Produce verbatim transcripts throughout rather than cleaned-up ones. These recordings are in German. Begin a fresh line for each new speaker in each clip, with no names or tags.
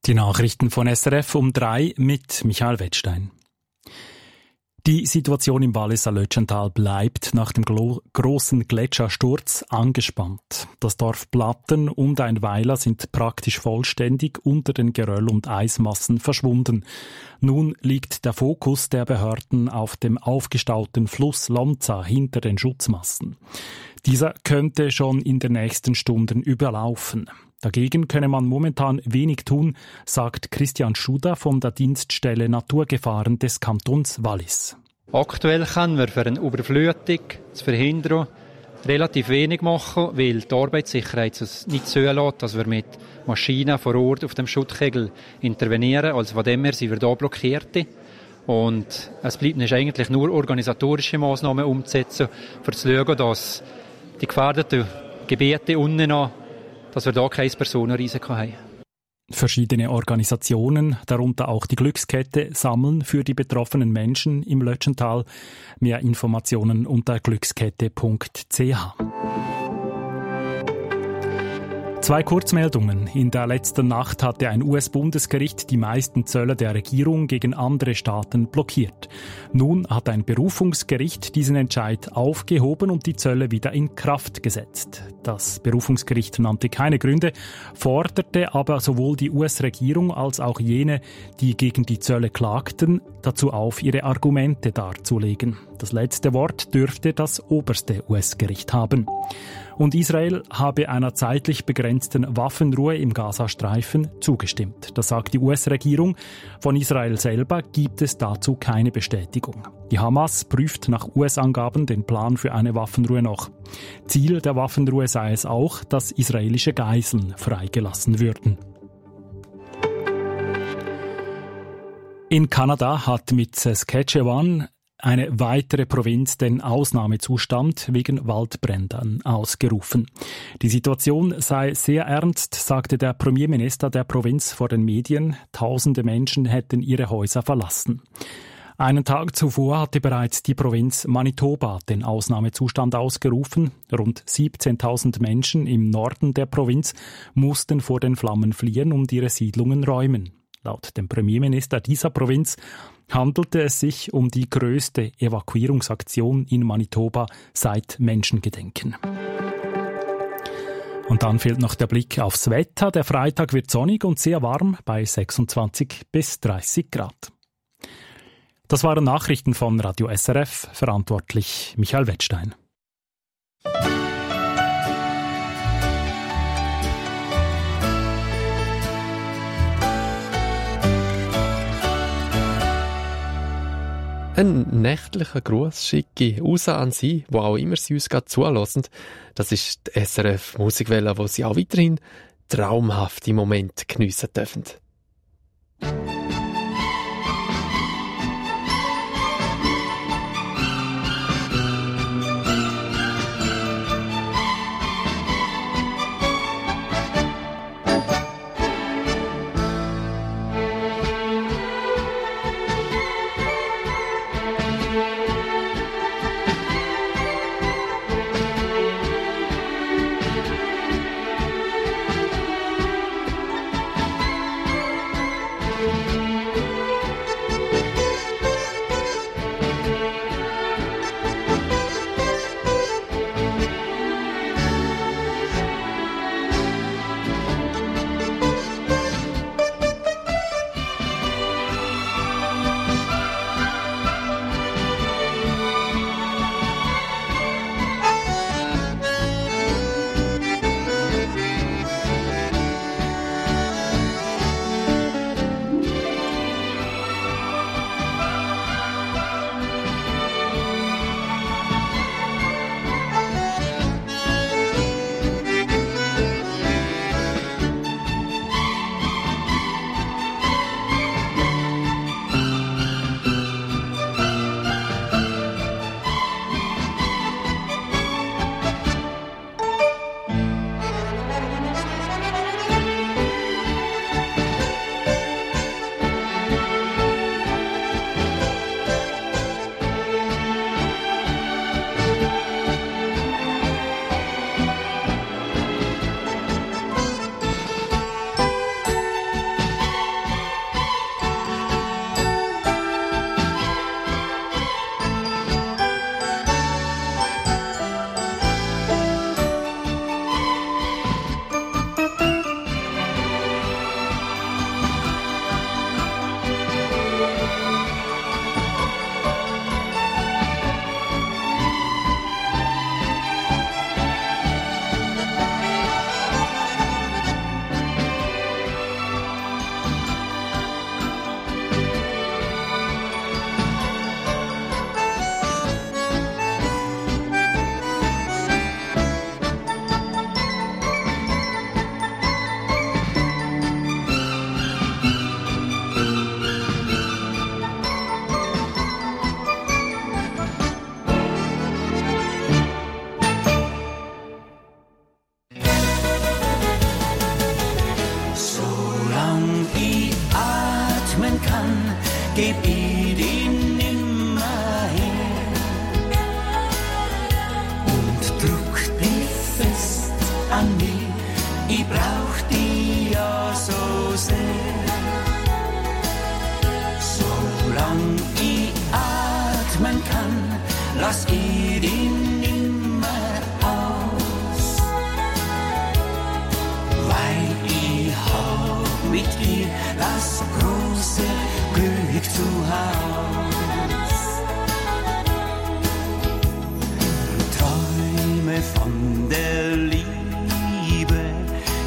Die Nachrichten von S R F um drei mit Michael Wettstein. Die Situation im Walliser Lötschental bleibt nach dem glo- grossen Gletschersturz angespannt. Das Dorf Platten und ein Weiler sind praktisch vollständig unter den Geröll- und Eismassen verschwunden. Nun liegt der Fokus der Behörden auf dem aufgestauten Fluss Lonza hinter den Schutzmassen. Dieser könnte schon in den nächsten Stunden überlaufen. Dagegen könne man momentan wenig tun, sagt Christian Schuder von der Dienststelle Naturgefahren des Kantons Wallis.
Aktuell können wir für eine Überflutung zu verhindern relativ wenig machen, weil die Arbeitssicherheit es nicht zulässt, dass wir mit Maschinen vor Ort auf dem Schuttkegel intervenieren. Also von dem her sind wir hier blockiert. Und es bleibt uns eigentlich nur organisatorische Massnahmen umzusetzen, um zu schauen, dass die gefährdeten Gebiete unten an dass wir da kein Personenrisiko haben.
Verschiedene Organisationen, darunter auch die Glückskette, sammeln für die betroffenen Menschen im Lötschental. Mehr Informationen unter glückskette punkt c h. Zwei Kurzmeldungen. In der letzten Nacht hatte ein U S-Bundesgericht die meisten Zölle der Regierung gegen andere Staaten blockiert. Nun hat ein Berufungsgericht diesen Entscheid aufgehoben und die Zölle wieder in Kraft gesetzt. Das Berufungsgericht nannte keine Gründe, forderte aber sowohl die U S-Regierung als auch jene, die gegen die Zölle klagten, dazu auf, ihre Argumente darzulegen. Das letzte Wort dürfte das oberste U S-Gericht haben. Und Israel habe einer zeitlich begrenzten Waffenruhe im Gazastreifen zugestimmt. Das sagt die U S-Regierung. Von Israel selber gibt es dazu keine Bestätigung. Die Hamas prüft nach U S-Angaben den Plan für eine Waffenruhe noch. Ziel der Waffenruhe sei es auch, dass israelische Geiseln freigelassen würden. In Kanada hat mit Saskatchewan eine weitere Provinz den Ausnahmezustand wegen Waldbränden ausgerufen. Die Situation sei sehr ernst, sagte der Premierminister der Provinz vor den Medien. Tausende Menschen hätten ihre Häuser verlassen. Einen Tag zuvor hatte bereits die Provinz Manitoba den Ausnahmezustand ausgerufen. Rund siebzehntausend Menschen im Norden der Provinz mussten vor den Flammen fliehen und ihre Siedlungen räumen. Laut dem Premierminister dieser Provinz handelte es sich um die größte Evakuierungsaktion in Manitoba seit Menschengedenken. Und dann fehlt noch der Blick aufs Wetter. Der Freitag wird sonnig und sehr warm bei sechsundzwanzig bis dreißig Grad. Das waren Nachrichten von Radio S R F, verantwortlich Michael Wettstein.
Ein nächtlicher Gruß schicke ich raus an Sie, wo auch immer Sie uns gerade zulassen. Das ist die S R F Musikwelle, wo Sie auch weiterhin traumhafte Momente geniessen dürfen.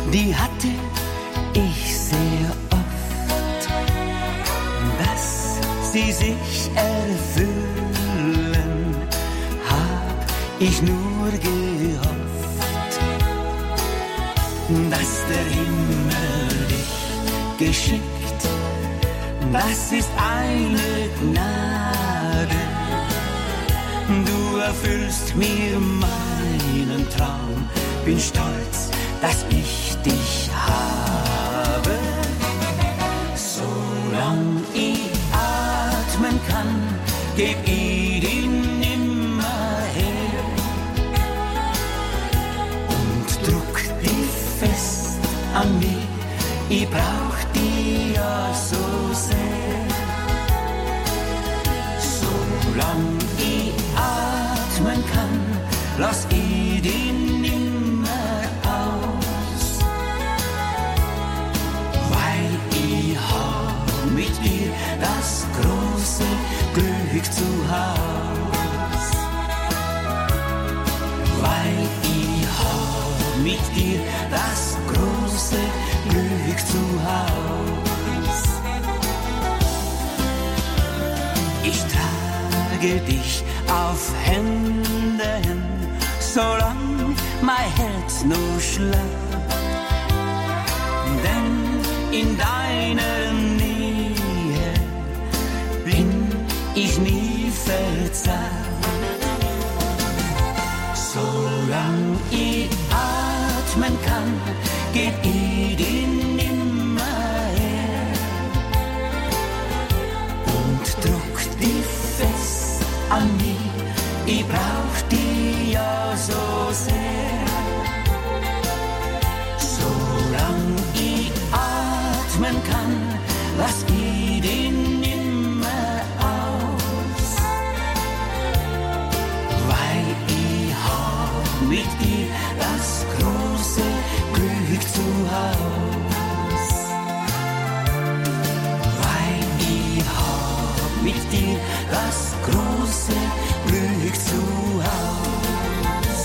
die hatte ich sehr oft, dass sie sich erfüllen, hab ich nur gehofft, dass der Himmel dich geschickt, das ist eine Gnade. Du erfüllst mir meinen Traum, bin stolz, dass ich dich habe. Solang ich atmen kann, geb ich dich nimmer her und druck dich fest an mich. Ich brauch dich ja so sehr. Solang ich atmen kann, lass ich dich nimmer aus, weil ich hab mit dir das große Glück zu Haus. Weil ich hab mit dir das große Glück zu Haus. Ich trage dich auf Händen, solang mein Herz nur schlägt. Denn in deiner Nähe bin ich nie verzagt. Solang ich atmen kann, geb ich dich nimmer her und druck dich fest an mich. Ich brauch dich ja so sehr. Solang ich atmen kann, lass ich dich nimmer aus, weil ich hab mit dir das große Glück zu Haus. Weil ich hab mit dir das große Glück zu Haus.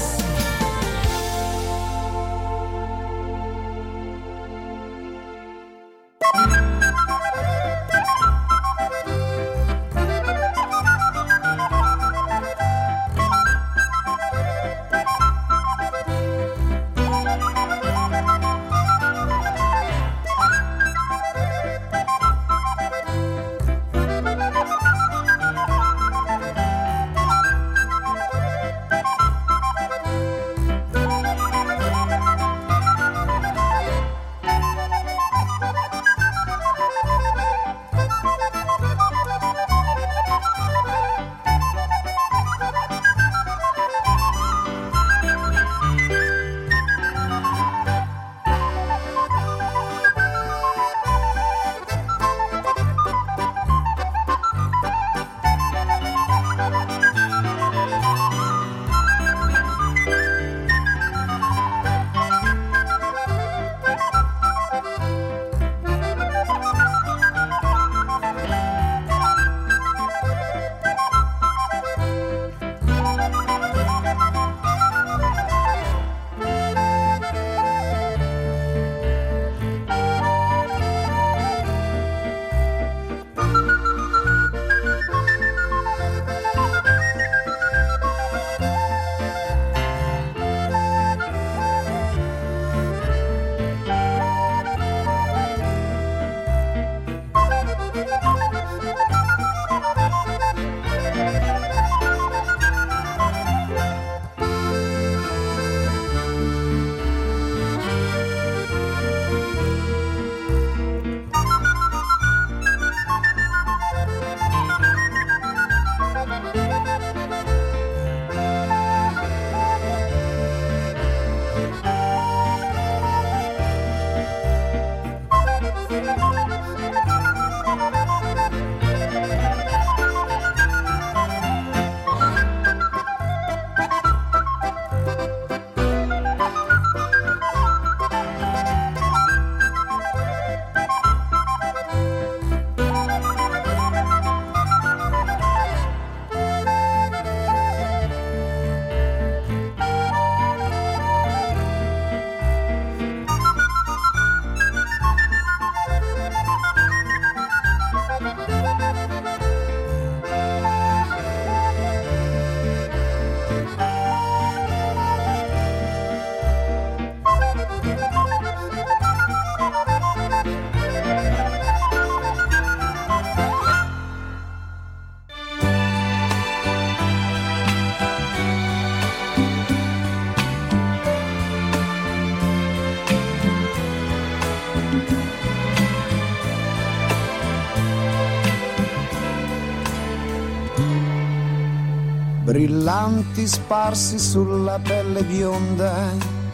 brillanti sparsi sulla pelle bionda.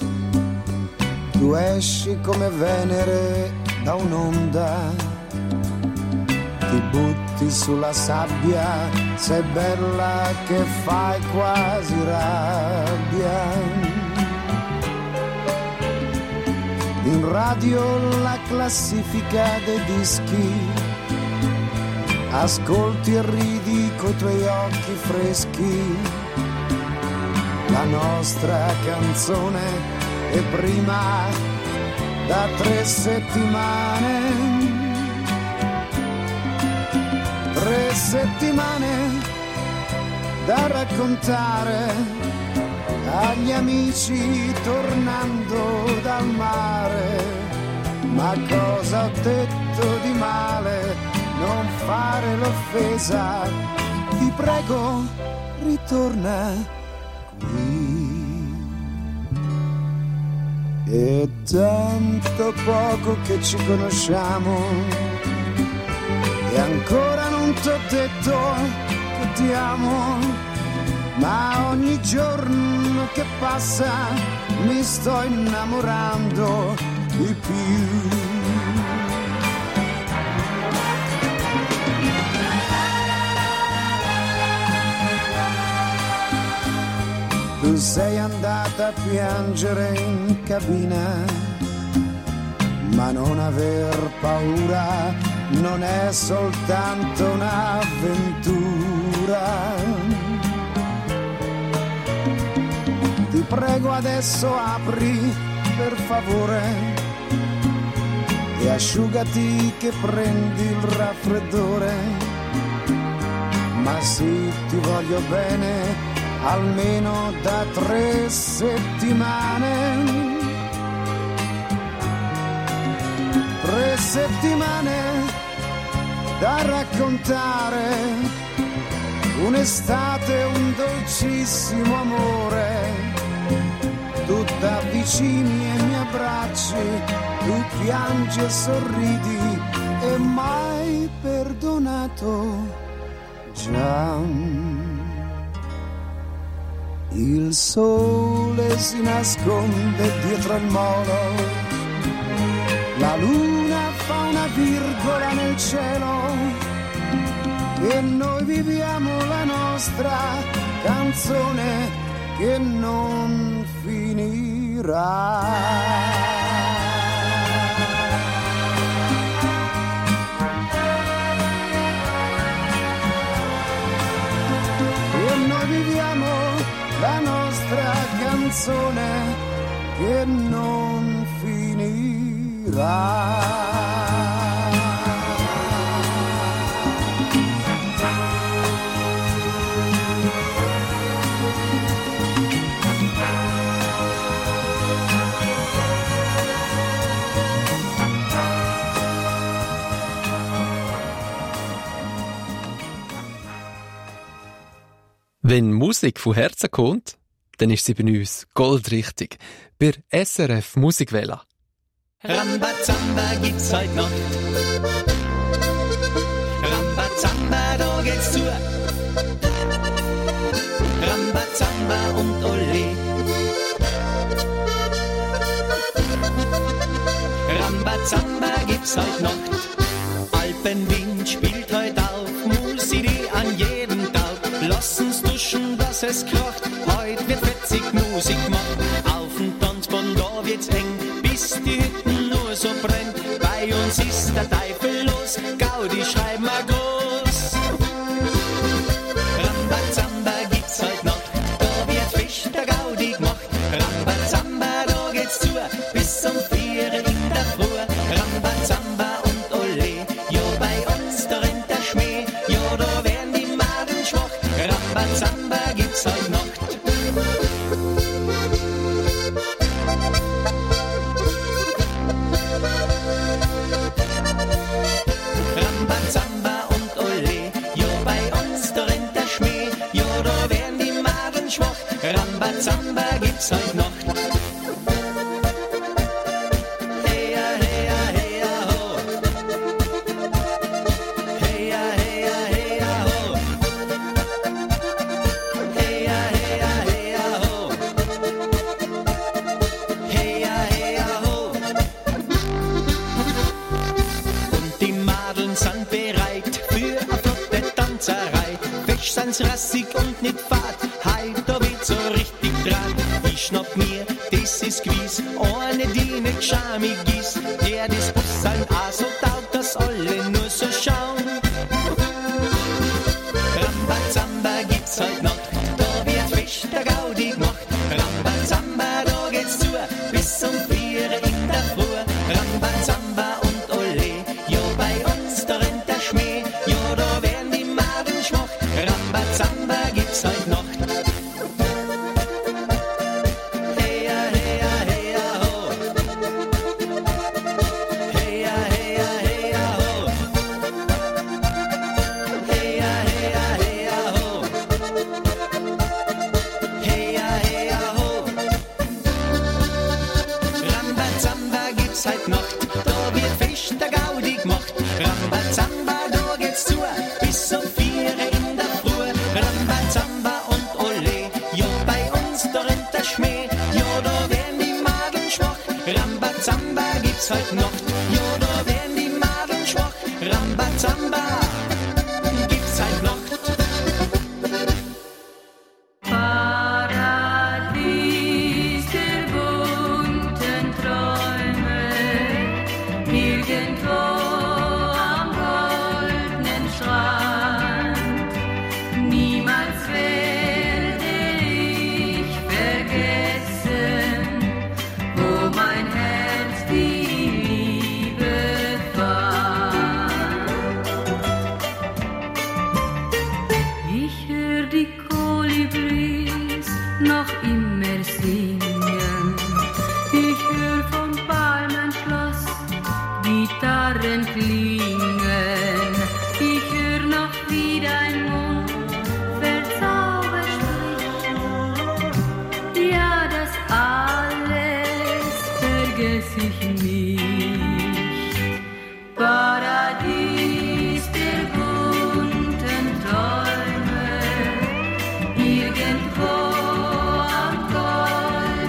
Tu esci come Venere da un'onda, ti butti sulla sabbia, sei bella che fai quasi rabbia. In radio la classifica dei dischi, ascolti e ridi coi tuoi occhi freschi. La nostra canzone è prima da tre settimane, tre settimane da raccontare agli amici tornando dal mare. Ma cosa ho detto di male? Non fare l'offesa, ti prego, ritorna qui. È tanto poco che ci conosciamo e ancora non t'ho detto che ti amo. Ma ogni giorno che passa mi sto innamorando di più. Tu sei andata a piangere in cabina, ma non aver paura, non è soltanto un'avventura. Ti prego adesso apri per favore e asciugati che prendi il raffreddore. Ma sì, ti voglio bene almeno da tre settimane. Tre settimane da raccontare, un'estate, un dolcissimo amore. Tu t'avvicini e mi abbracci, tu piangi e sorridi e mai perdonato già. Il sole si nasconde dietro il molo, la luna fa una virgola nel cielo e noi viviamo la nostra canzone che non finirà. E noi viviamo la nostra canzone che non finirà.
Wenn Musik von Herzen kommt, dann ist sie bei uns goldrichtig. Bei S R F Musikwelle.
Rambazamba gibt's heute Nacht. Rambazamba, da geht's zu. Rambazamba und Olé. Rambazamba gibt's heute Nacht. Alpenwind spielt heute auf, Musik an jedem Tag. Lassen's duschen, dass es kracht, heute wird fetzig Musik gemacht. Auf dem Tanzbahn, da wird's eng, bis die Hütten nur so brennt. Bei uns ist der Teufel los, Gaudi schreiben wir groß. Rambazamba gibt's heute Nacht, da wird Fisch der Gaudi gemacht. Rambazamba, da geht's zu, bis um vier in der Früh. Rambazamba und Olé, ja bei uns da rennt der Schmäh, ja da werden die Maden schwach. Rambazamba gibt's heute Nacht. Rambazamba und Olé, ja bei uns da rennt der Schmäh, ja da werden die Maden schwach. Rambazamba gibt's heute Nacht. Hey, ganz rassig und nicht fad, heut da wird so richtig Draht. Ich schnapp mir, das ist gewiss, eine, die nicht schamig ist, der das Bussaln auch so taugt, dass alle nur so schauen. Rambazamba gibt's heut Nacht, da wird fest der Gaudi gemacht. Rambazamba, da geht's zu, bis um vier in der Früh. Rambazamba und Ole, ja bei uns da rennt der Schmäh, ja da werden die Maden schwach. Rambazamba gibt's heut Nacht. Seit Nacht, da wird fest der Gaudi gemacht. Rambazamba, da geht's zu, bis um vier in der Früh. Rambazamba und Ole, ja bei uns da rennt der Schmäh, ja da werden die Maden schwach. Rambazamba gibt's heut Nacht, ja da werden die Maden schwach. Rambazamba gibt's heut Nacht.
Irgendwo am Gold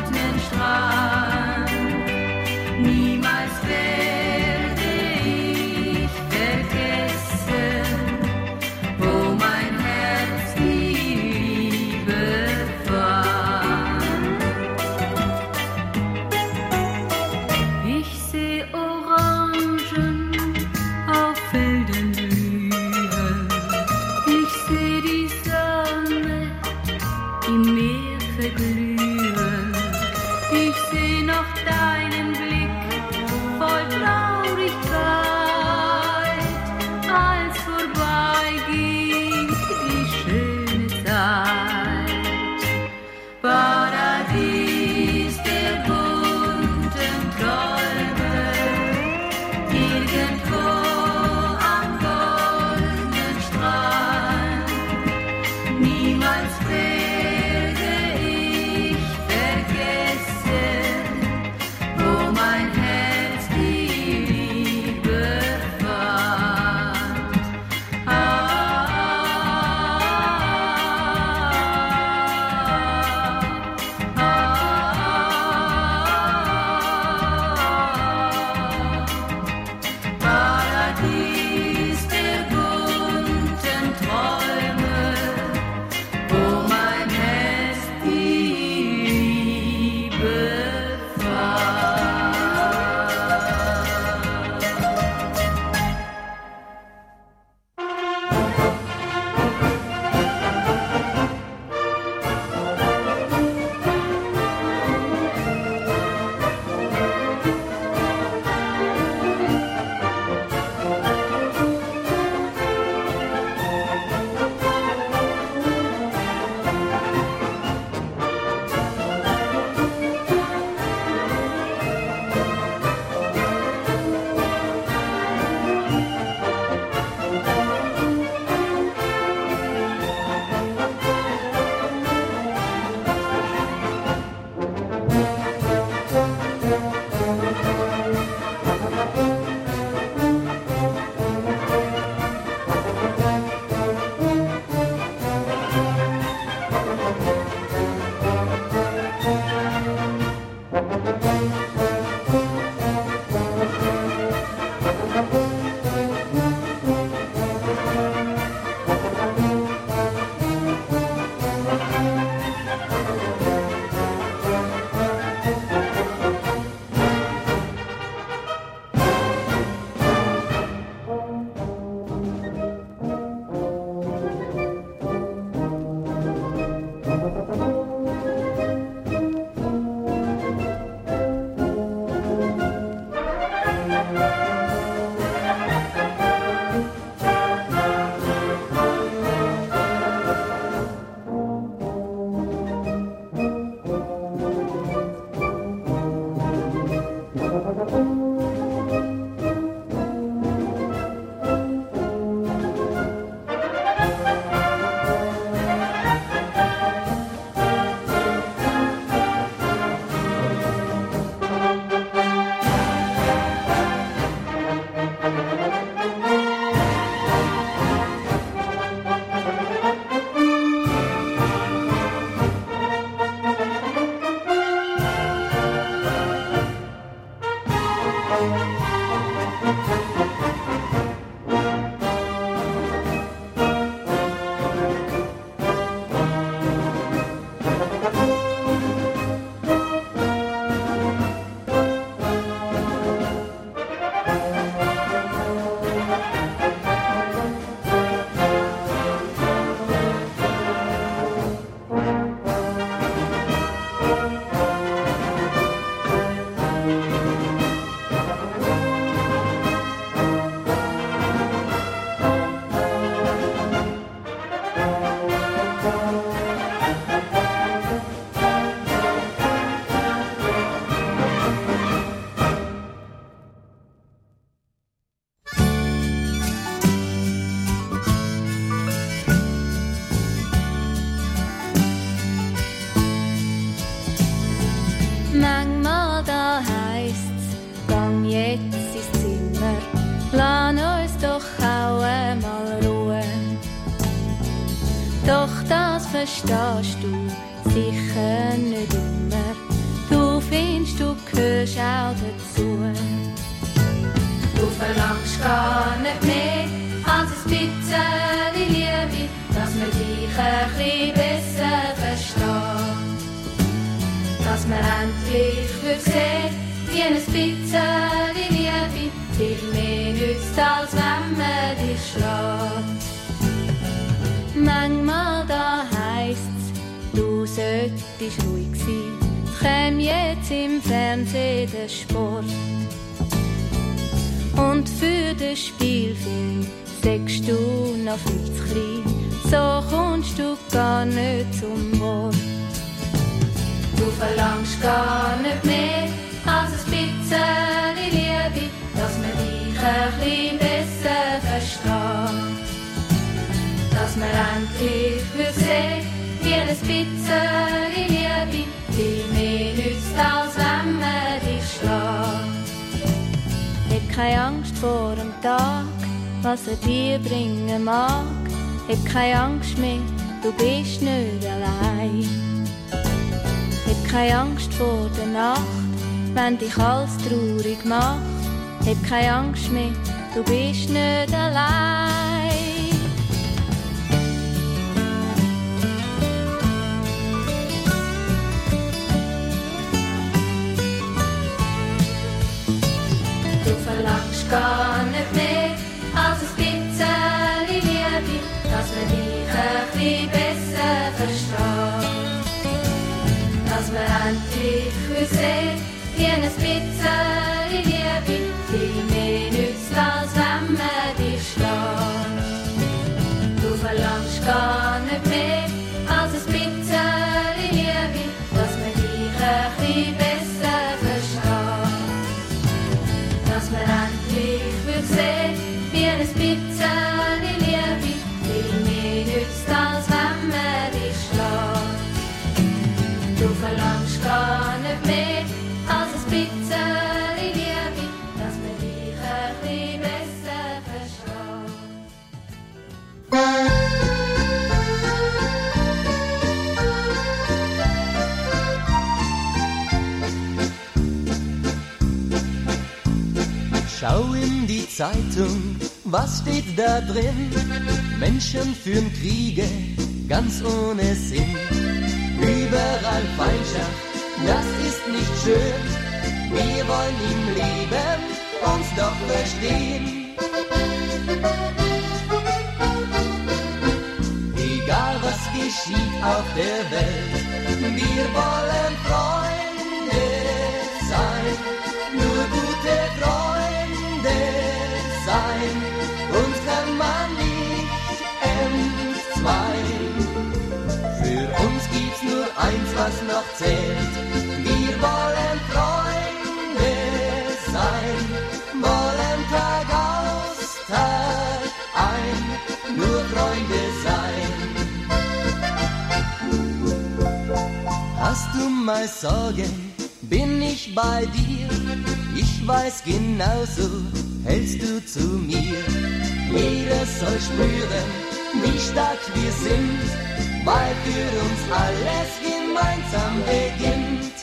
Manchmal da heisst's, gang jetzt ins Zimmer, lass uns doch auch einmal Ruhe. Doch das verstehst du sicher nicht immer, du findest, du gehörst auch dazu. Du verlangst gar nicht mehr als ein bisschen Liebe, dass man dich ein bisschen besser versteht. Dass man endlich wird sehen, wie ein bisschen Liebe viel mehr nützt, als wenn man dich schlägt. Manchmal da heisst's, du solltest ruhig sein, es käme jetzt im Fernsehen der Sport. Und für den Spielfilm sagst du noch viel zu klein, so kommst du gar nicht zum Wort. Du verlangst gar nicht mehr als ein bisschen Liebe, dass man dich ein bisschen besser versteht. Dass man endlich wird sehen, wie ein bisschen Liebe viel mehr nützt, als wenn man dich schlägt. Hab keine Angst vor dem Tag, was er dir bringen mag. Hab keine Angst mehr, du bist nicht allein. Hab keine Angst vor der Nacht, wenn dich alles traurig macht. Hab keine Angst mehr, du bist nicht allein. Du verlangst gar nicht mehr als ein bisschen Liebe, dass man dich ein bisschen besser versteht. Dass man endlich will sehen, wie ein bisschen Liebe viel mehr nützt, als wenn man dich schlägt. Du verlangst gar nicht mehr als ein bisschen Liebe, dass man dich ein bisschen besser versteht. Dass man endlich will sehen, wie ein bisschen Liebe viel mehr nützt, als wenn man dich schlägt. Du verlangst gar nicht mehr als ein bisschen Liebe, dass man dich ein bisschen besser versteht.
Schau in die Zeitung, was steht da drin? Menschen führen Kriege, ganz ohne Sinn. Überall Feindschaft, das ist nicht schön. Wir wollen im Leben uns doch verstehen. Egal was geschieht auf der Welt, wir wollen Freunde sein. Nur gute Freunde sein. Uns kann man nicht entzweien. Für uns gibt's nur eins, was noch zählt. Wir wollen Freunde sein, wollen Tag aus, Tag ein, nur Freunde sein. Hast du mal Sorgen, bin ich bei dir. Ich weiß genauso, hältst du zu mir. Jeder soll spüren, wie stark wir sind, weil für uns alles gemeinsam beginnt.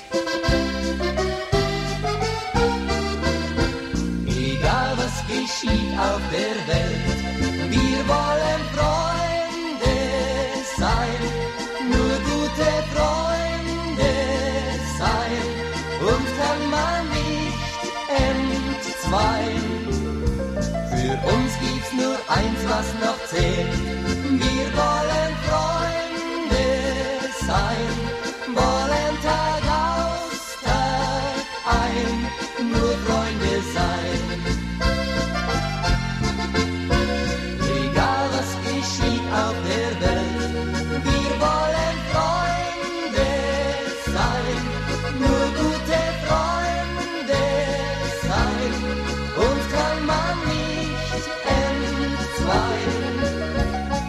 Egal was geschieht auf der Welt, wir wollen Freunde sein, nur gute Freunde sein. Uns kann man nicht entzweien. Für uns gibt's nur eins, was noch zählt. Wir wollen Freunde sein, wollen Tag aus, Tag ein, nur Freunde sein. Egal was geschieht auf der Welt, wir wollen Freunde sein, nur gute Freunde sein. Uns kann man nicht entzweien.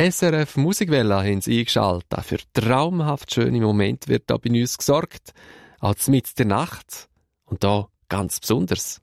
S R F Musikwelle haben sie eingeschaltet. Für traumhaft schöne Momente wird da bei uns gesorgt. Auch mitten in der Nacht. Und da ganz besonders.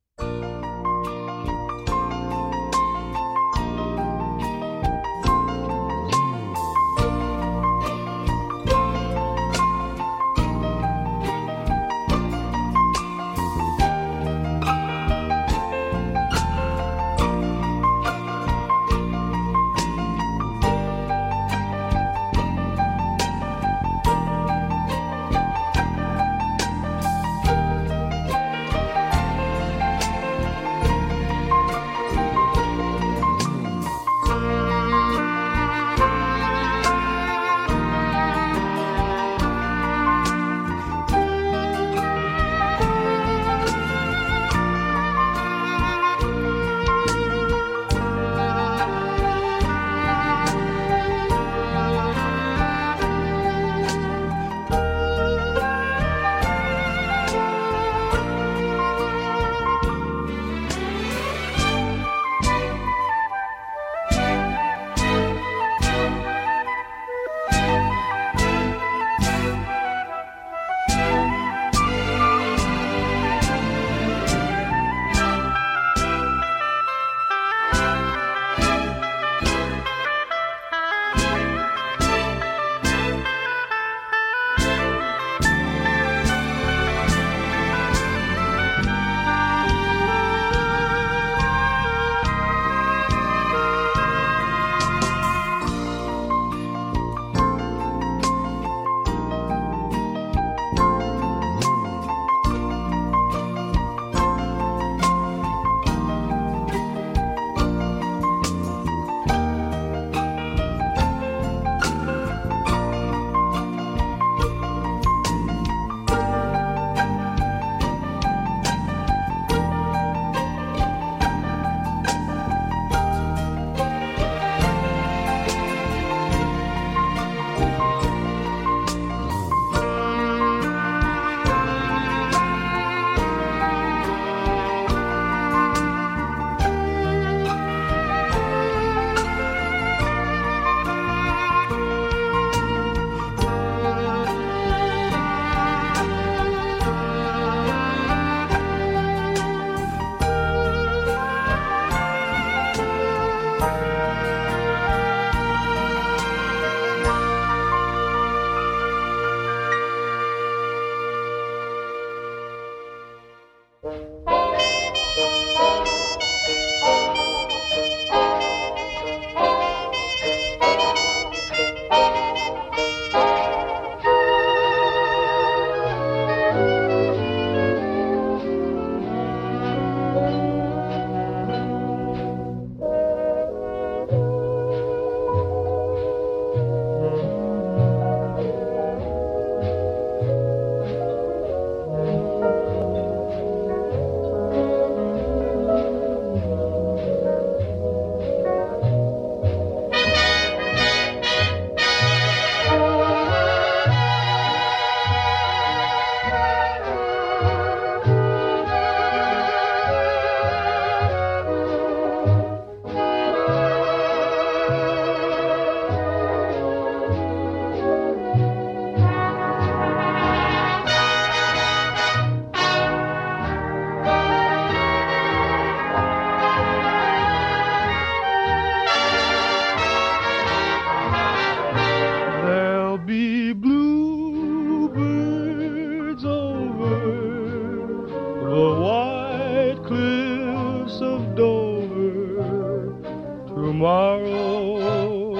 tomorrow.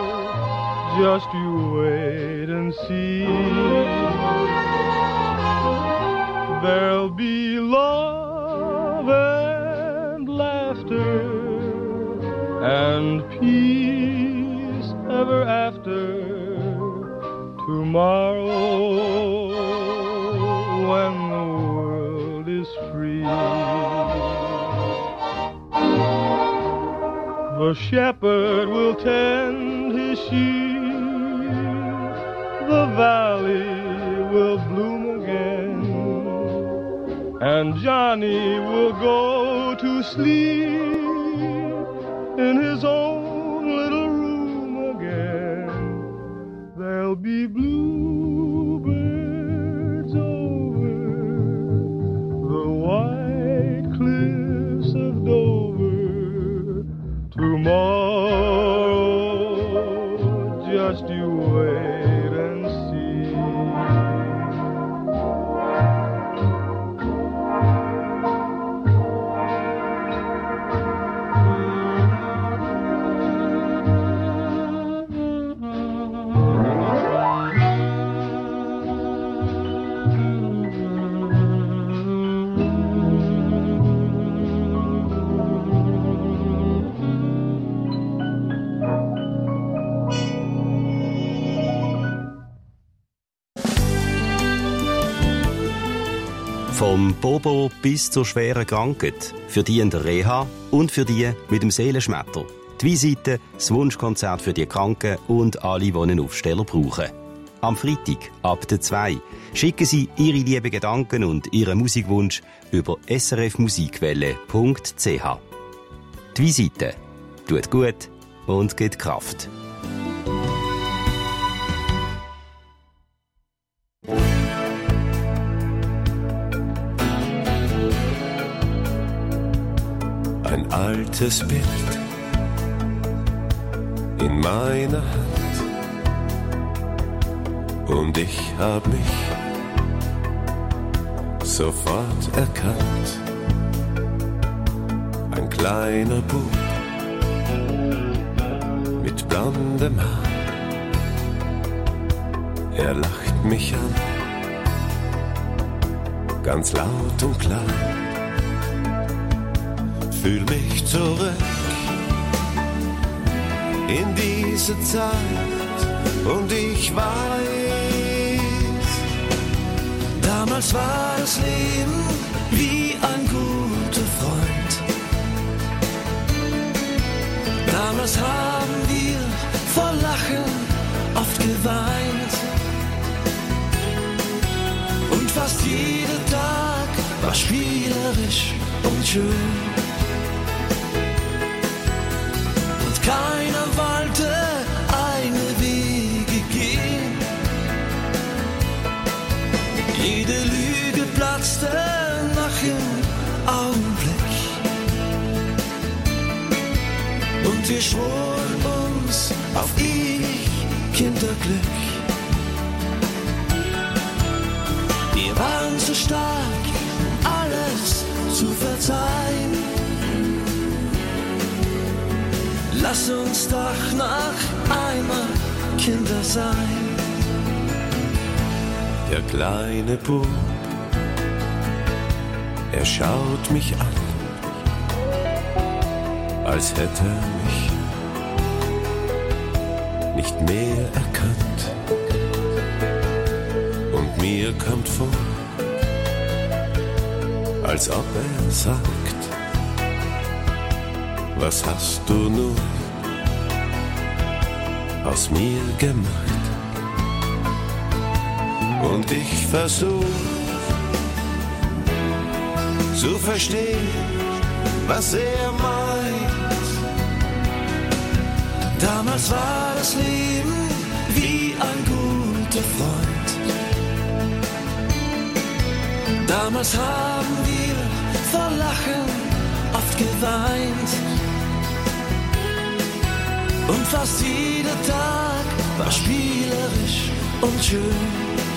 Just you wait and see. There'll be love and laughter and peace ever after. Tomorrow, when the world is free. The shepherd will tend his sheep, the valley will bloom again, and Johnny will go to sleep in his own little room just you wait and see.
Vom Bobo bis zur schweren Krankheit, für die in der Reha und für die mit dem Seelenschmetter. Die Visite, das Wunschkonzert für die Kranken und alle, die einen Aufsteller brauchen. Am Freitag, ab der zwei, schicken Sie Ihre lieben Gedanken und Ihren Musikwunsch über s r f musikwelle punkt c h. Die Visite tut gut und gibt Kraft.
Ein altes Bild in meiner Hand und ich hab mich sofort erkannt. Ein kleiner Bub mit blondem Haar, er lacht mich an, ganz laut und klar. Fühl mich zurück in diese Zeit und ich weiß, damals war das Leben wie ein guter Freund. Damals haben wir vor Lachen oft geweint und fast jeder Tag war spielerisch und schön. Keiner wollte eigene Wege gehen. Jede Lüge platzte nach dem Augenblick. Und wir schworen uns auf ewig Kinderglück. Wir waren so stark, alles zu verzeihen. Lass uns doch noch einmal Kinder sein. Der kleine Bub, er schaut mich an, als hätte er mich nicht mehr erkannt. Und mir kommt vor, als ob er sagt: Was hast du nur aus mir gemacht? Und ich versuch zu verstehen, was er meint. Damals war das Leben wie ein guter Freund. Damals haben wir vor Lachen oft geweint. Und fast jeder Tag war spielerisch und schön.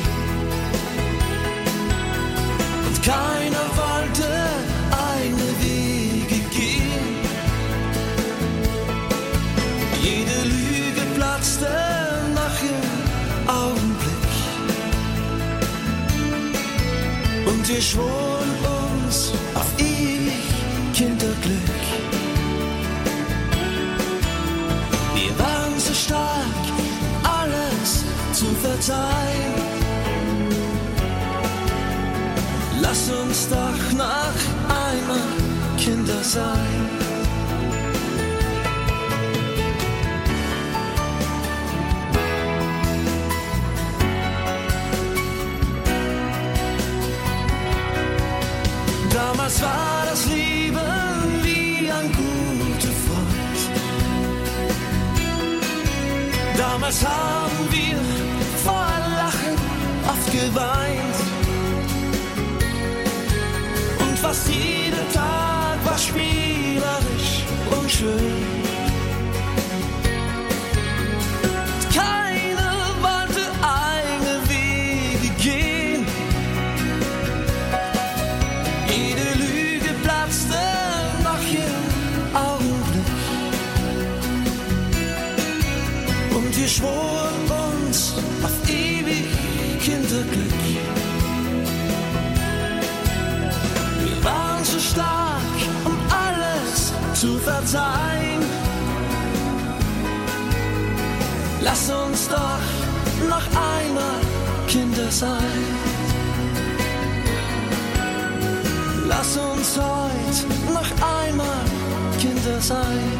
Und keiner wollte eigene Wege gehen. Jede Lüge platzte nach dem Augenblick. Und wir schworen uns auf ewig Kinderglück. Wir waren so stark, alles zu verzeihen. Lass uns doch noch einmal Kinder sein. Damals war das Leben wie ein guter Freund. Damals haben wir vor Lachen oft geweint. Und fast jeder Tag war spielerisch und schön. nur uns auf ewig Kinderglück. Wir waren zu stark, um alles zu verzeihen. Lass uns doch noch einmal Kinder sein. Lass uns heute noch einmal Kinder sein.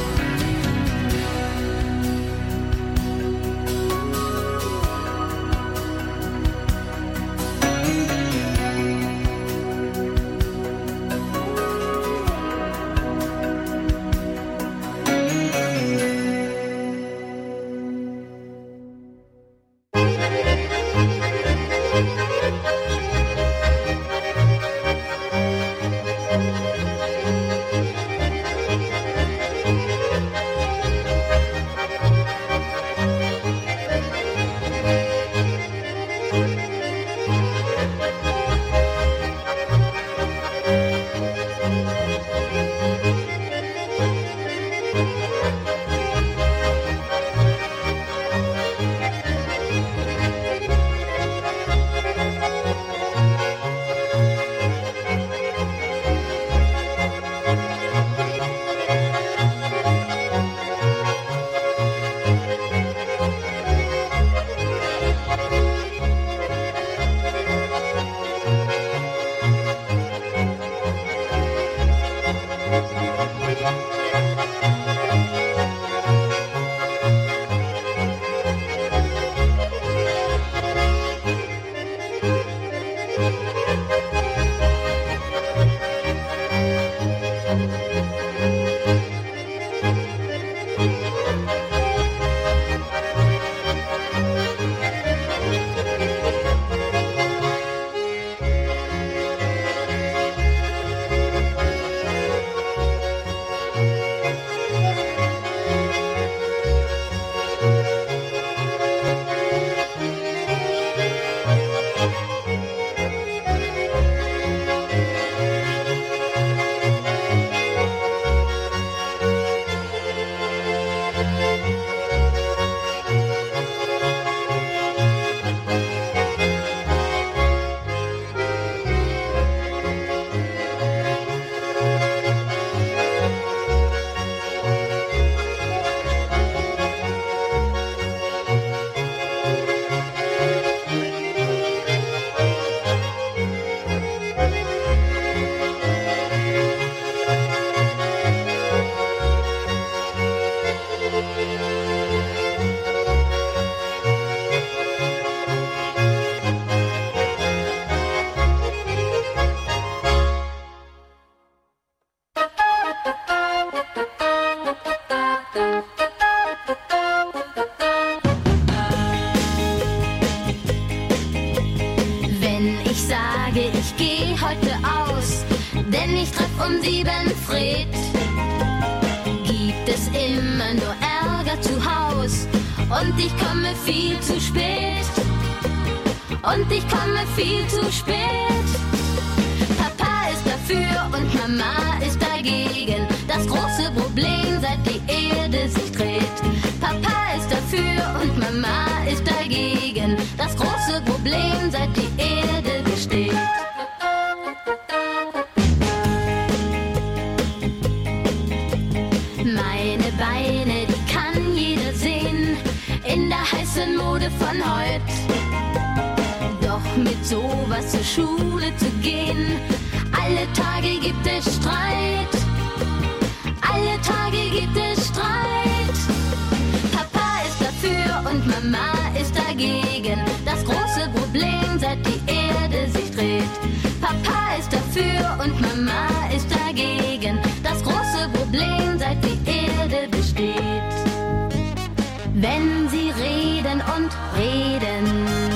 Wenn sie reden und reden,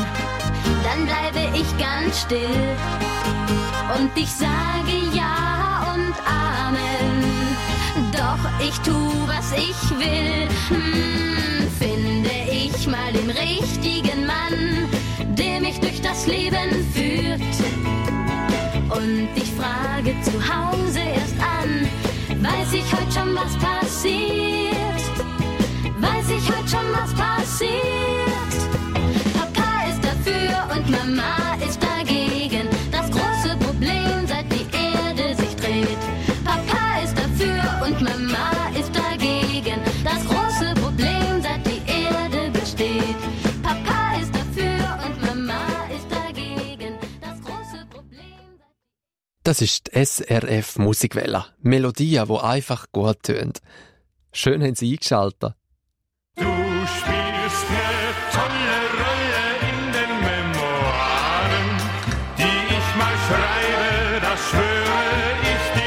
dann bleibe ich ganz still und ich sage ja und Amen. Doch ich tu, was ich will. Hm, finde ich mal den richtigen Mann, der mich durch das Leben führt. Und ich frage zu Hause erst an, weiß ich heute schon, was passiert? Weiß ich heute schon, was passiert?
Das ist die S R F Musikwelle. Melodien, die einfach gut tönen. Schön haben Sie eingeschaltet.
Du spielst eine tolle Rolle in den Memoiren, die ich mal schreibe, das schwöre ich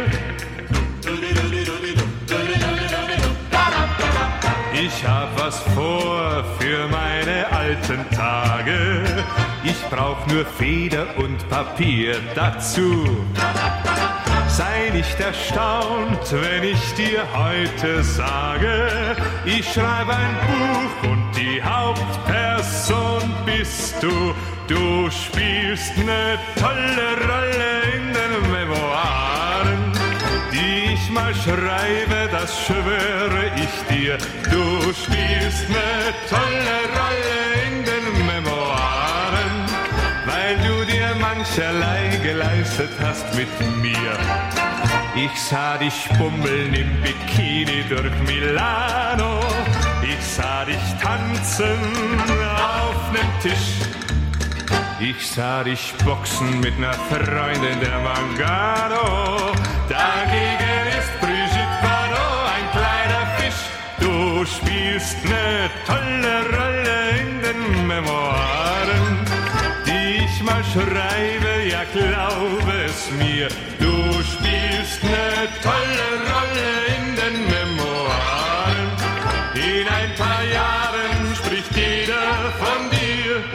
dir. Ich hab was vor für meine alten Tage. Ich brauch nur Feder und Papier dazu. Sei nicht erstaunt, wenn ich dir heute sage, ich schreibe ein Buch und die Hauptperson bist du. Du spielst eine tolle Rolle in den Memoiren, die ich mal schreibe, das schwöre ich dir. Du spielst eine tolle Rolle in den Memoiren, weil du dir mancherlei geleistet hast mit mir. Ich sah dich bummeln im Bikini durch Milano, ich sah dich tanzen auf nem Tisch, ich sah dich boxen mit ner Freundin der Mangano. Dagegen ist Brigitte Bardot ein kleiner Fisch. Du spielst ne tolle Rolle in den Memoiren, die ich mal schreibe, ja glaube es mir. Du spielst ne tolle Rolle in den Memoiren, in ein paar Jahren spricht jeder von dir.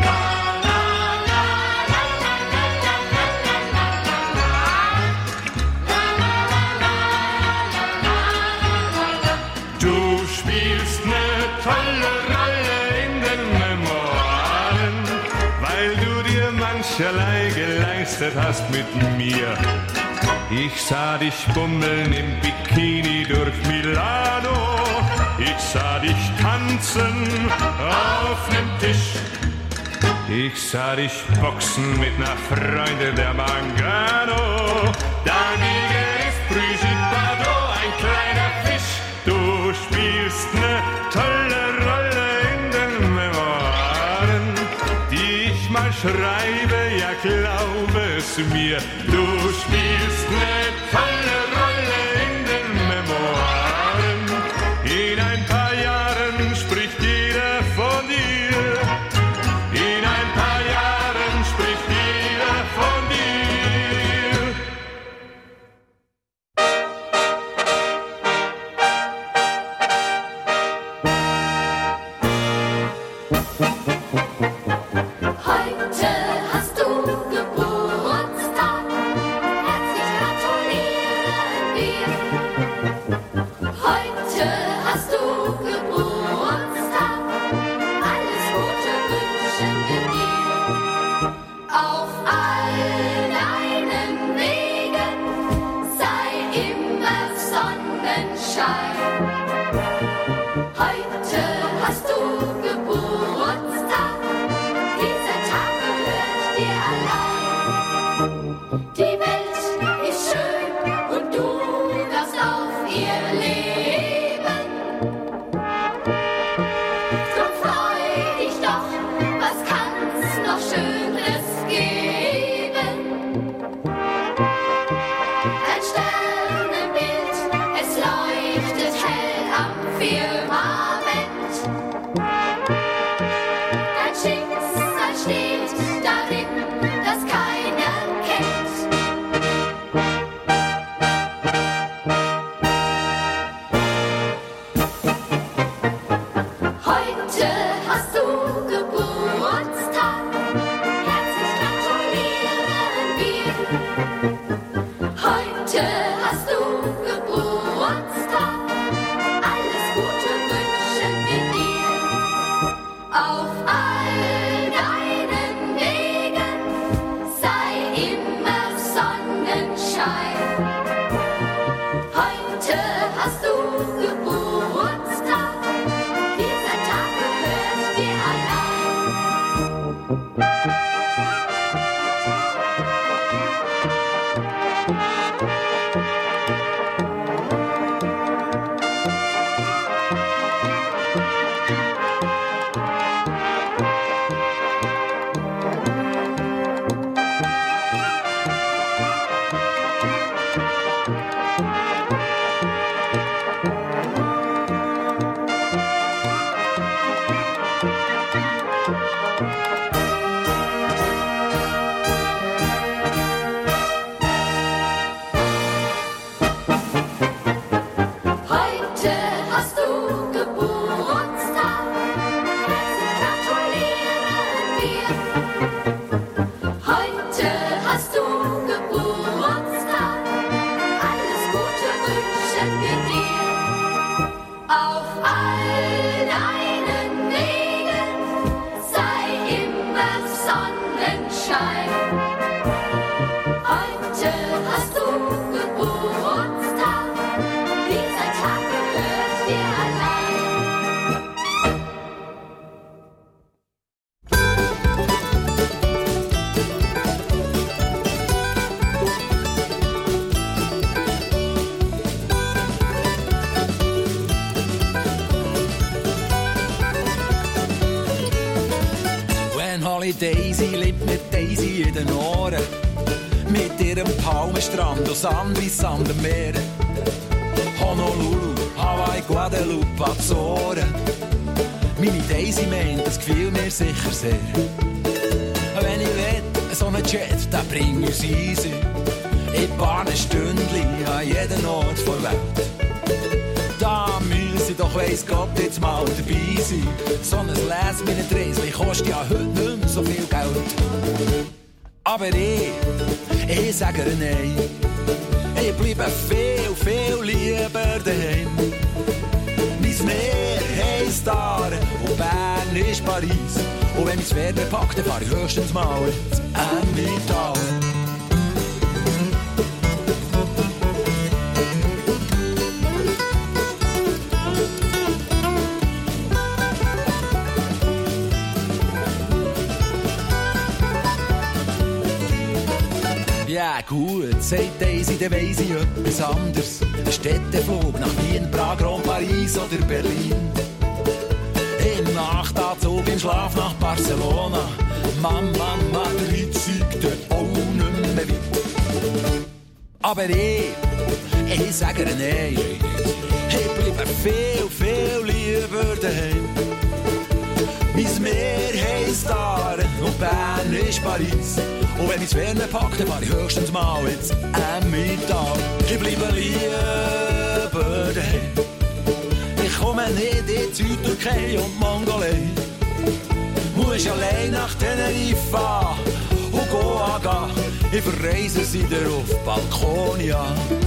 Geleistet hast mit mir. Ich sah dich bummeln im Bikini durch Milano, ich sah dich tanzen auf nem Tisch, ich sah dich boxen mit ner Freundin der Mangano. Dagegen ist Brigitte Bardot ein kleiner Fisch. Du spielst ne tolle Rolle in den Memoiren, die ich mal schreibe, ja glaube es mir. Du spielst ne tolle Rolle in den Memoiren, in ein paar Jahren spricht jeder von dir. In ein paar Jahren spricht jeder von dir.
Daisy lebt mit Daisy in den Ohren. Mit ihrem Palmenstrand aus Sand wie Sand am Meer. Honolulu, Hawaii, Guadeloupe, Azoren. Meine Daisy meint, das gefiel mir sicher sehr. Wenn ich will, so einen Jet, der bringt uns easy. In ein paar Stündchen an jeden Ort der Welt. Da müsse doch weiss Gott jetzt mal dabei sein. So ein Last-Minute-Reisli kostet ja heute nicht mehr so viel Geld. Aber ich, ich sage ihr nein. Ich bleibe viel, viel lieber daheim. Mein Meer heisst Aare und Bern ist Paris. Und wenn mich das Pferd nicht packt, dann fahre ich höchstens mal ins Emmental. Ja gut, sagt Daisy, dann weiss ich etwas anderes. Ein Städteflug nach Wien, Prag, Rom, Paris oder Berlin. Im Nachtanzug, im Schlaf nach Barcelona. Mama, Madrid zeigt dort auch nicht mehr weit. Aber ich, ich sage ihr nein. Ich bleibe viel, viel lieber daheim. Mein Meer heisst Aare und Bern ist Paris. Und wenn ich das Wärme packe, dann fahre ich höchstens mal ins Emmental. Ich bleibe lieber daheim. Ich komme nicht in die Südtürkei und Mongolei. Muss allein nach Teneriffa und Goa gehen. Ich verreise sie dir auf Balkonia.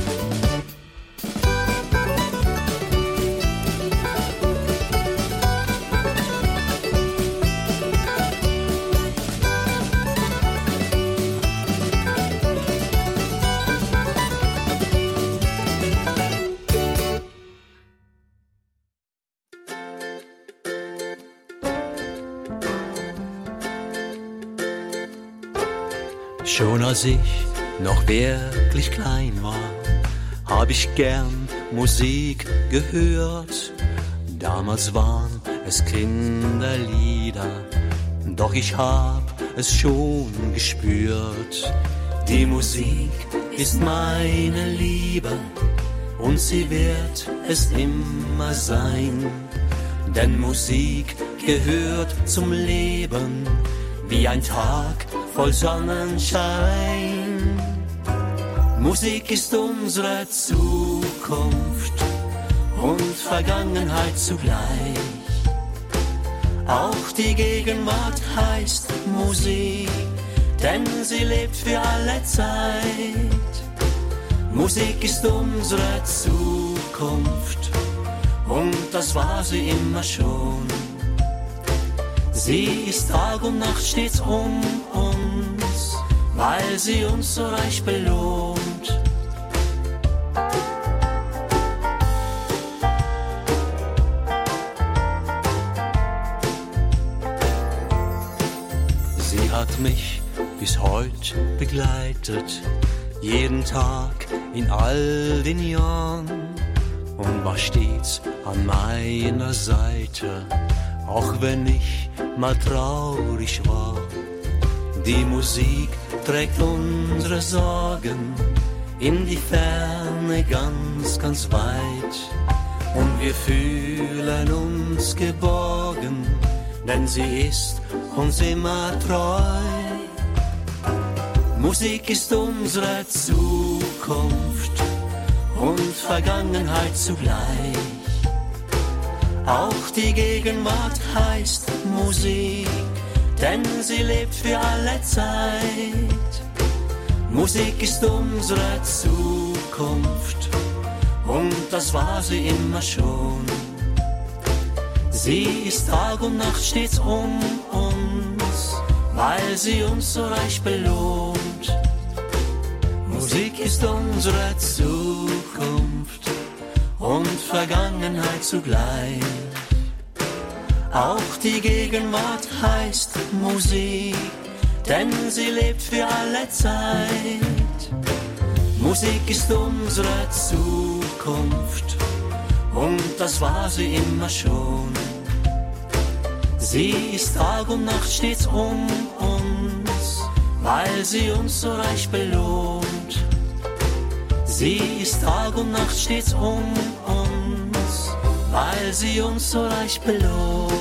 Schon als ich noch wirklich klein war, hab ich gern Musik gehört. Damals waren es Kinderlieder, doch ich hab es schon gespürt. Die Musik ist meine Liebe und sie wird es immer sein. Denn Musik gehört zum Leben wie ein Tag voll Sonnenschein. Musik ist unsere Zukunft und Vergangenheit zugleich. Auch die Gegenwart heißt Musik, denn sie lebt für alle Zeit. Musik ist unsere Zukunft und das war sie immer schon. Sie ist Tag und Nacht stets um uns, weil sie uns so reich belohnt. Sie hat mich bis heute begleitet, jeden Tag in all den Jahren und war stets an meiner Seite, auch wenn ich mal traurig war. Die Musik trägt unsere Sorgen in die Ferne ganz, ganz weit. Und wir fühlen uns geborgen, denn sie ist uns immer treu. Musik ist unsere Zukunft und Vergangenheit zugleich. Auch die Gegenwart heißt Musik, denn sie lebt für alle Zeit. Musik ist unsere Zukunft und das war sie immer schon. Sie ist Tag und Nacht stets um uns, weil sie uns so reich belohnt. Musik ist unsere Zukunft und Vergangenheit zugleich. Auch die Gegenwart heißt Musik, denn sie lebt für alle Zeit. Musik ist unsere Zukunft und das war sie immer schon. Sie ist Tag und Nacht stets um uns, weil sie uns so reich belohnt. Sie ist Tag und Nacht stets um uns, weil sie uns so reich belohnt.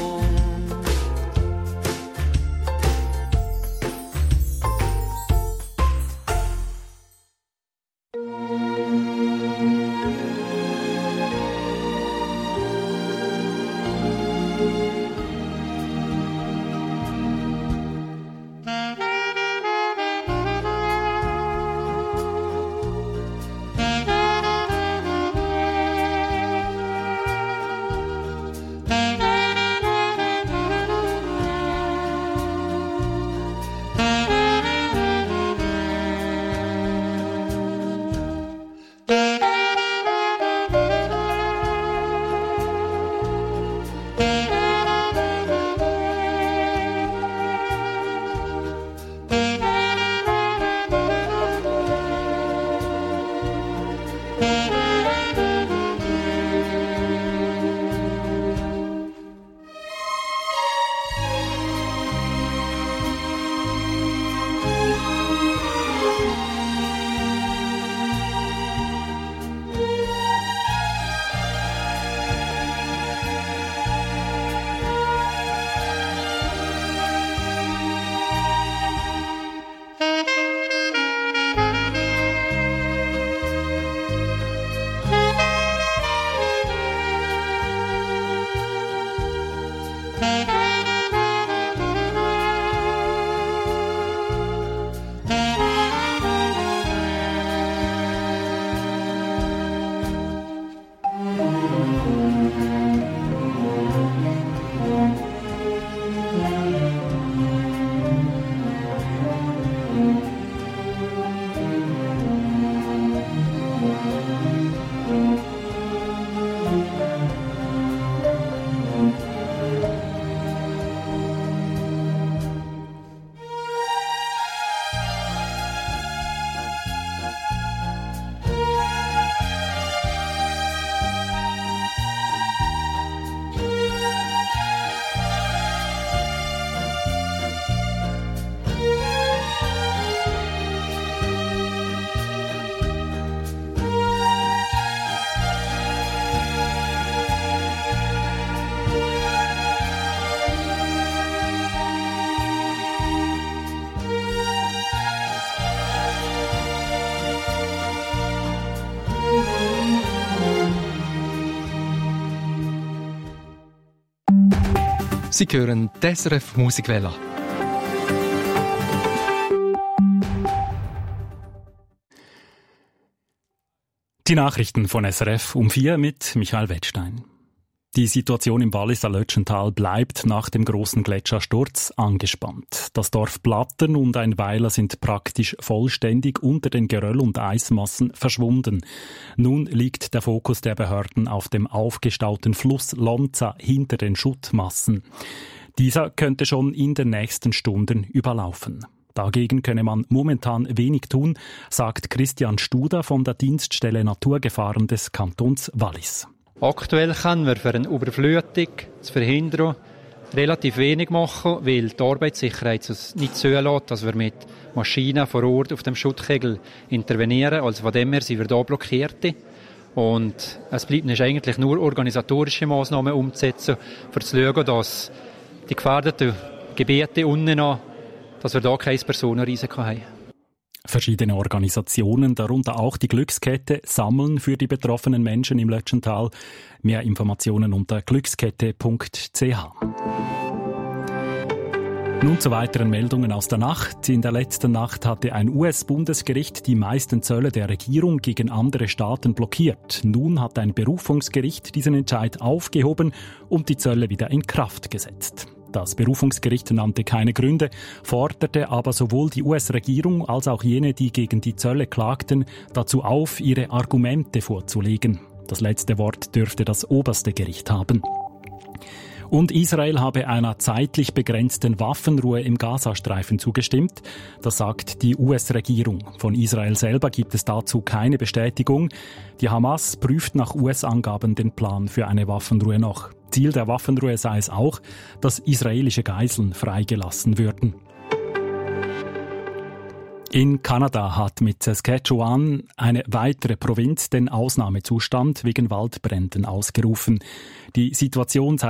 Sie hören die S R F Musikwelle.
Die Nachrichten von S R F um vier mit Michael Wettstein. Die Situation im Walliser Lötschental bleibt nach dem großen Gletschersturz angespannt. Das Dorf Blattern und ein Weiler sind praktisch vollständig unter den Geröll- und Eismassen verschwunden. Nun liegt der Fokus der Behörden auf dem aufgestauten Fluss Lonza hinter den Schuttmassen. Dieser könnte schon in den nächsten Stunden überlaufen. Dagegen könne man momentan wenig tun, sagt Christian Studer von der Dienststelle Naturgefahren des Kantons Wallis.
Aktuell können wir für eine Überflutung zu verhindern relativ wenig machen, weil die Arbeitssicherheit es nicht zulässt, dass wir mit Maschinen vor Ort auf dem Schuttkegel intervenieren. Also von dem her sind wir hier blockiert. Und es bleibt nicht eigentlich nur organisatorische Massnahmen umzusetzen, um zu schauen, dass die gefährdeten Gebiete unten noch, dass wir da kein Personenrisiko haben.
Verschiedene Organisationen, darunter auch die Glückskette, sammeln für die betroffenen Menschen im Lötschental. Mehr Informationen unter glückskette punkt c h. Nun zu weiteren Meldungen aus der Nacht. In der letzten Nacht hatte ein U S-Bundesgericht die meisten Zölle der Regierung gegen andere Staaten blockiert. Nun hat ein Berufungsgericht diesen Entscheid aufgehoben und die Zölle wieder in Kraft gesetzt. Das Berufungsgericht nannte keine Gründe, forderte aber sowohl die U S-Regierung als auch jene, die gegen die Zölle klagten, dazu auf, ihre Argumente vorzulegen. Das letzte Wort dürfte das oberste Gericht haben. Und Israel habe einer zeitlich begrenzten Waffenruhe im Gazastreifen zugestimmt. Das sagt die U S-Regierung. Von Israel selber gibt es dazu keine Bestätigung. Die Hamas prüft nach U S-Angaben den Plan für eine Waffenruhe noch. Ziel der Waffenruhe sei es auch, dass israelische Geiseln freigelassen würden. In Kanada hat mit Saskatchewan eine weitere Provinz den Ausnahmezustand wegen Waldbränden ausgerufen. Die Situation sei